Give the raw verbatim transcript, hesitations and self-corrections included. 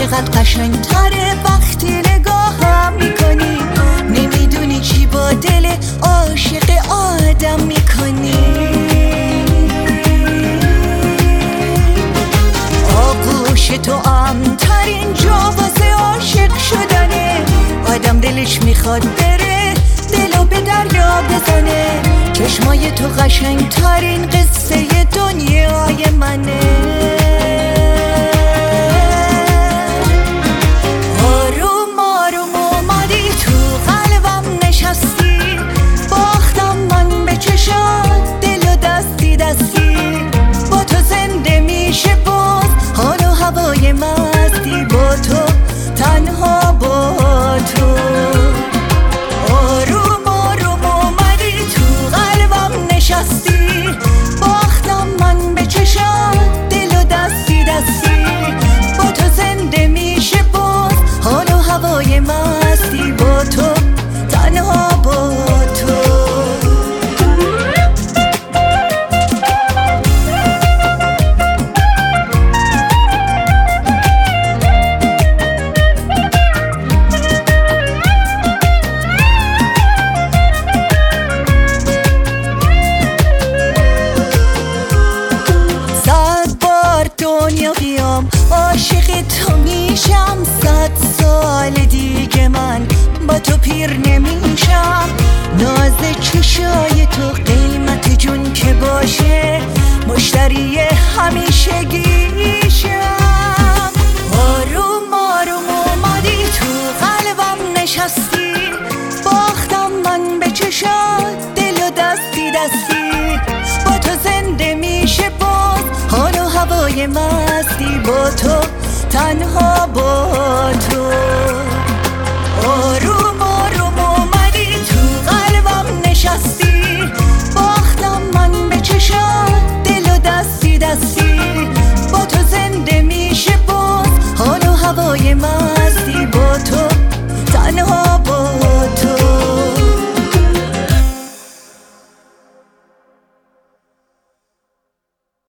چقدر قشنگتره وقتی نگاهم میکنی، نمیدونی چی با دل عاشق آدم میکنی. آغوش تو امترین جا واسه عاشق شدنه، آدم دلش میخواد بره دلو به دریا بزنه. چشمای تو قشنگترین قصه دنیای منه. آروم آروم اومدی تو قلبم نشستی، باختم من به چشات دل و دستی دستی. با تو زنده میشه باز حال و هوای مستی، با تو تنها با تو. آروم آروم اومدی تو قلبم نشستی، باختم من به چشات دل و دستی دستی. با تو زنده میشه باز حال و هوای مستی، با تو تنها با تو. دنیا بیام عاشق تو میشم، صد سال دیگه من با تو پیر نمیشم. ناز چشای تو قیمت جون که باشه، مشتری همیشگیشم. آروم آروم اومدی تو قلبم نشستی، باختم من به چشات دل و دستی دستی. با تو زنده میشه باز حال و هوای مستی، با تو تنها با تو.